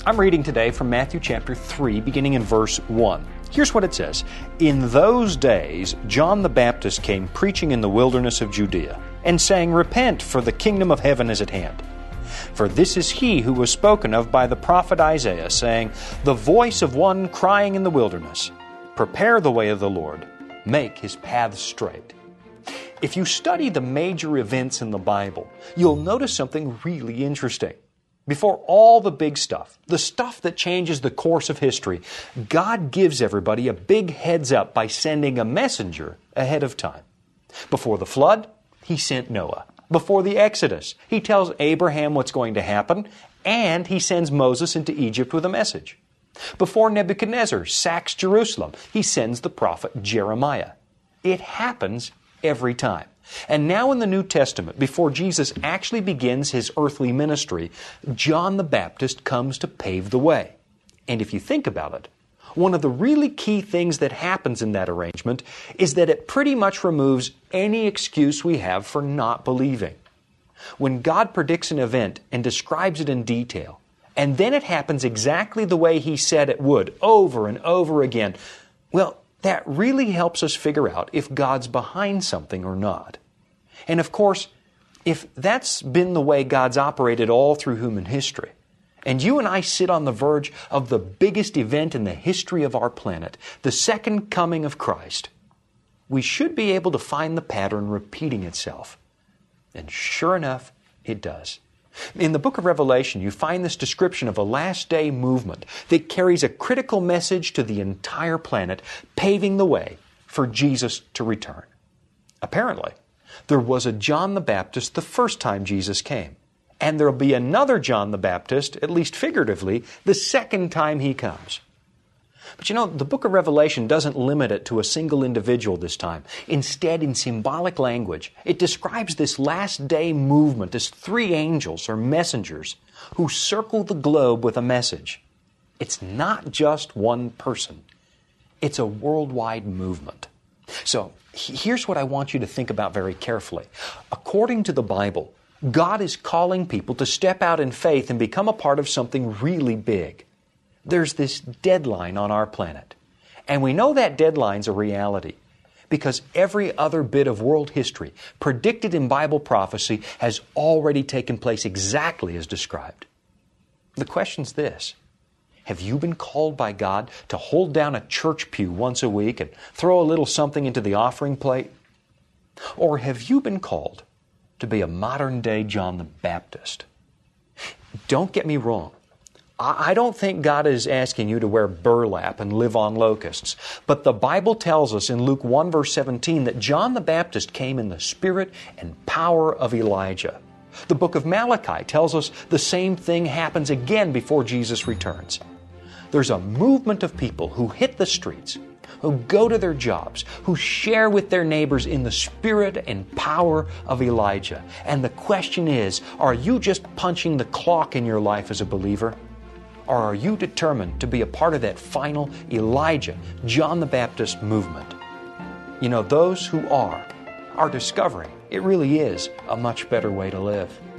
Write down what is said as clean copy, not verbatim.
I'm reading today from Matthew chapter 3, beginning in verse 1. Here's what it says. In those days, John the Baptist came preaching in the wilderness of Judea, and saying, Repent, for the kingdom of heaven is at hand. For this is he who was spoken of by the prophet Isaiah, saying, The voice of one crying in the wilderness, Prepare the way of the Lord, make his paths straight. If you study the major events in the Bible, you'll notice something really interesting. Before all the big stuff, the stuff that changes the course of history, God gives everybody a big heads up by sending a messenger ahead of time. Before the flood, He sent Noah. Before the Exodus, He tells Abraham what's going to happen, and He sends Moses into Egypt with a message. Before Nebuchadnezzar sacks Jerusalem, He sends the prophet Jeremiah. It happens every time. And now in the New Testament, before Jesus actually begins His earthly ministry, John the Baptist comes to pave the way. And if you think about it, one of the really key things that happens in that arrangement is that it pretty much removes any excuse we have for not believing. When God predicts an event and describes it in detail, and then it happens exactly the way He said it would, over and over again, well, that really helps us figure out if God's behind something or not. And of course, if that's been the way God's operated all through human history, and you and I sit on the verge of the biggest event in the history of our planet, the second coming of Christ, we should be able to find the pattern repeating itself. And sure enough, it does. In the book of Revelation, you find this description of a last-day movement that carries a critical message to the entire planet, paving the way for Jesus to return. Apparently, there was a John the Baptist the first time Jesus came. And there'll be another John the Baptist, at least figuratively, the second time He comes. But you know, the book of Revelation doesn't limit it to a single individual this time. Instead, in symbolic language, it describes this last day movement as three angels or messengers who circle the globe with a message. It's not just one person. It's a worldwide movement. So, here's what I want you to think about very carefully. According to the Bible, God is calling people to step out in faith and become a part of something really big. There's this deadline on our planet. And we know that deadline's a reality because every other bit of world history predicted in Bible prophecy has already taken place exactly as described. The question's this. Have you been called by God to hold down a church pew once a week and throw a little something into the offering plate? Or have you been called to be a modern-day John the Baptist? Don't get me wrong. I don't think God is asking you to wear burlap and live on locusts. But the Bible tells us in Luke 1 verse 17 that John the Baptist came in the spirit and power of Elijah. The book of Malachi tells us the same thing happens again before Jesus returns. There's a movement of people who hit the streets, who go to their jobs, who share with their neighbors in the spirit and power of Elijah. And the question is, are you just punching the clock in your life as a believer? Or are you determined to be a part of that final Elijah, John the Baptist movement? You know, those who are discovering it really is a much better way to live.